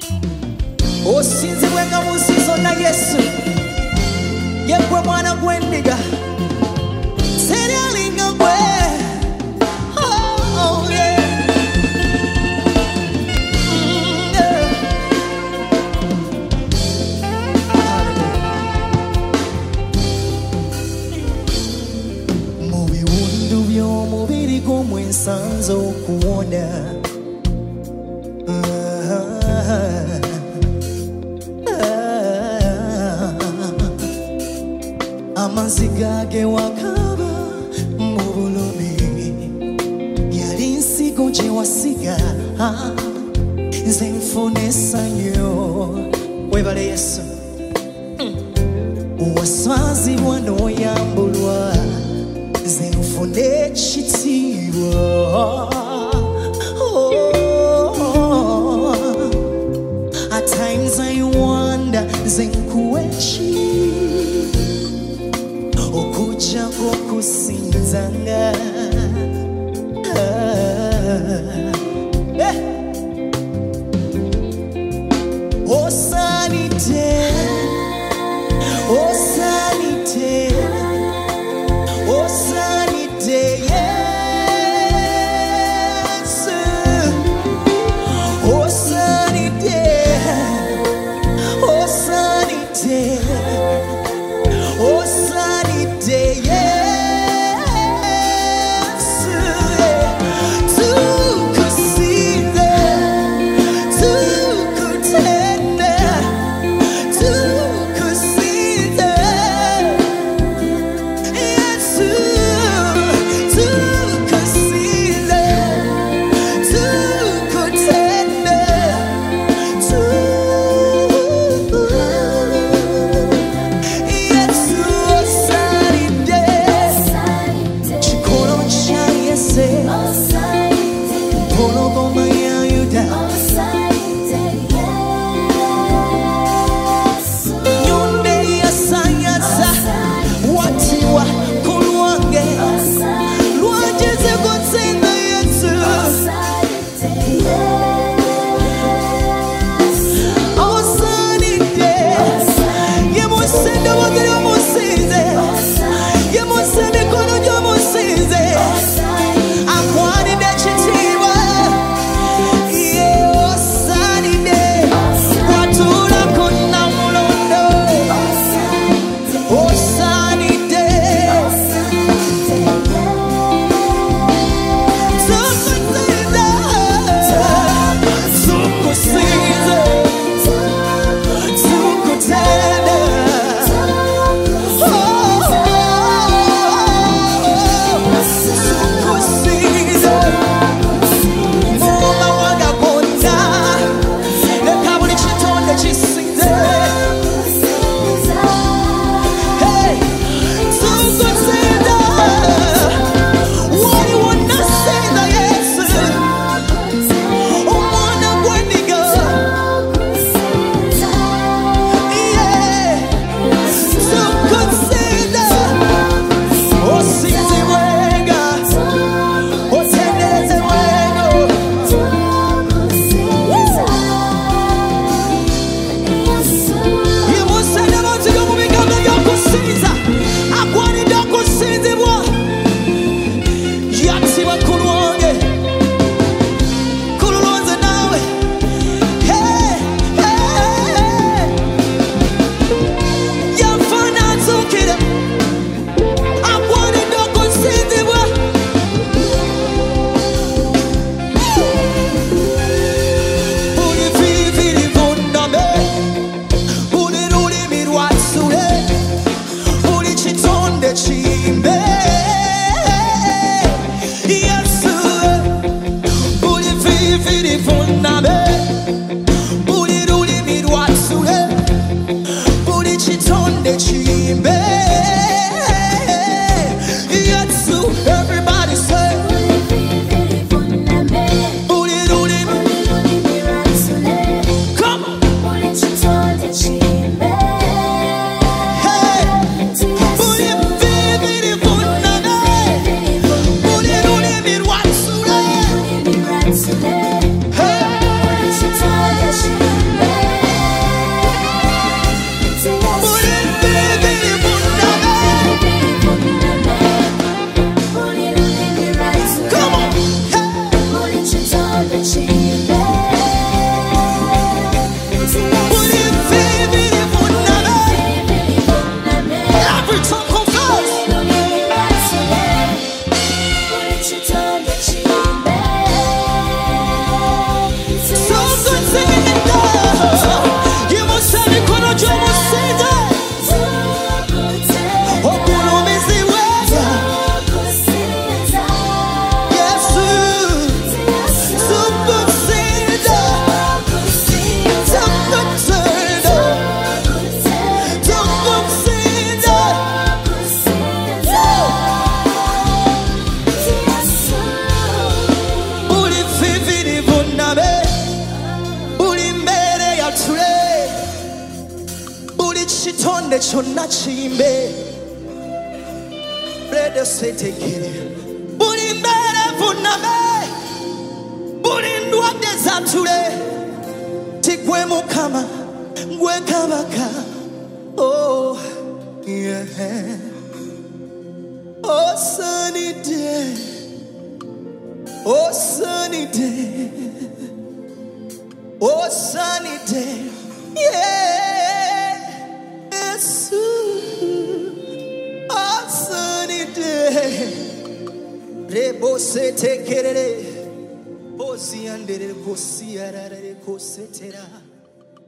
osinzibwenga mu nsi zonna Yesu yegwe mwana gw'endiga seri alinga gwe. Oh, yeah. Mu biwundu by'omubiri gw'omwe nsanze okuwona amaziga ge wakaba mu bulumi yali nsigo gye wasiga nze nfuna essanyu. Webale Yesu waswazibwa n'oyambulwa nze nfuna ekitiibwa. At times I wonder nze nkuwa ki okujjako okusinzanga osanite osanite osanite ture buli kitonde kyonna kiyimbe brede setekere buli mbeera evuname buli ndwadde zatule tigwe mukama gwe kabaka. Oh yeah. Oh sunny day, oh sunny day, oh sunny day, yeah, yes, oh sunny day. Rebo se te kerere, bosi andere kosi arare kosetera.